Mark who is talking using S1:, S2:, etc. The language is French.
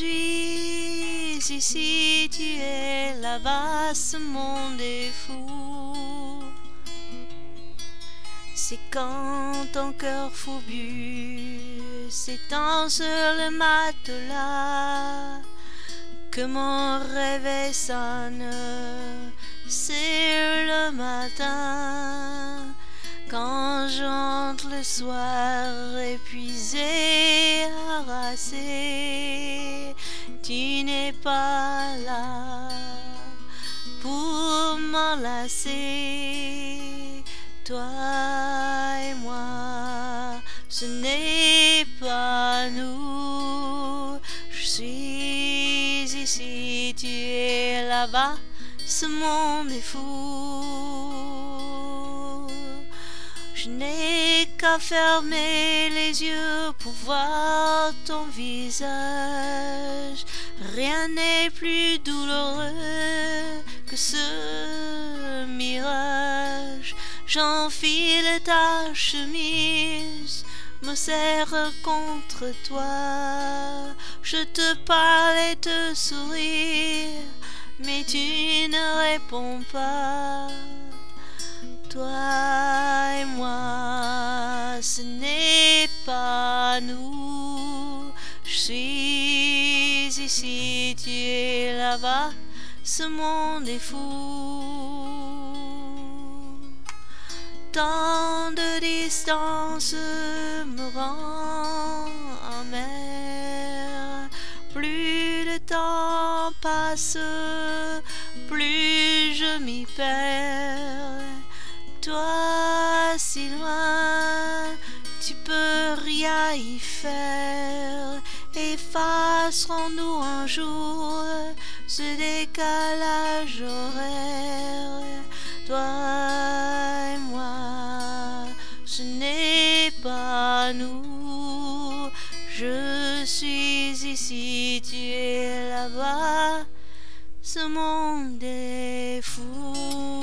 S1: suis ici, tu es là-bas, ce monde est fou. C'est quand ton cœur fourbu s'étend sur le matelas que mon réveil sonne. C'est le matin quand j'entre le soir épuisé, harassé. Tu n'es pas là pour m'enlacer. Toi et moi, ce n'est pas nous. Je suis ici, tu es là-bas, ce monde est fou. Je n'ai qu'à fermer les yeux pour voir ton visage. Rien n'est plus douloureux que ce mirage. J'enfile ta chemise, me serre contre toi. Je te parle et te souris, mais tu ne réponds pas. Toi et moi, ce n'est pas nous. Je suis ici, tu es là-bas, ce monde est fou. Tant de distance me rend amer. Plus le temps passe, plus je m'y perds. Toi si loin, tu peux rien y faire. Effacerons-nous un jour ce décalage horaire. Toi et moi, ce n'est pas nous. Je suis ici, tu es là-bas, ce monde est fou.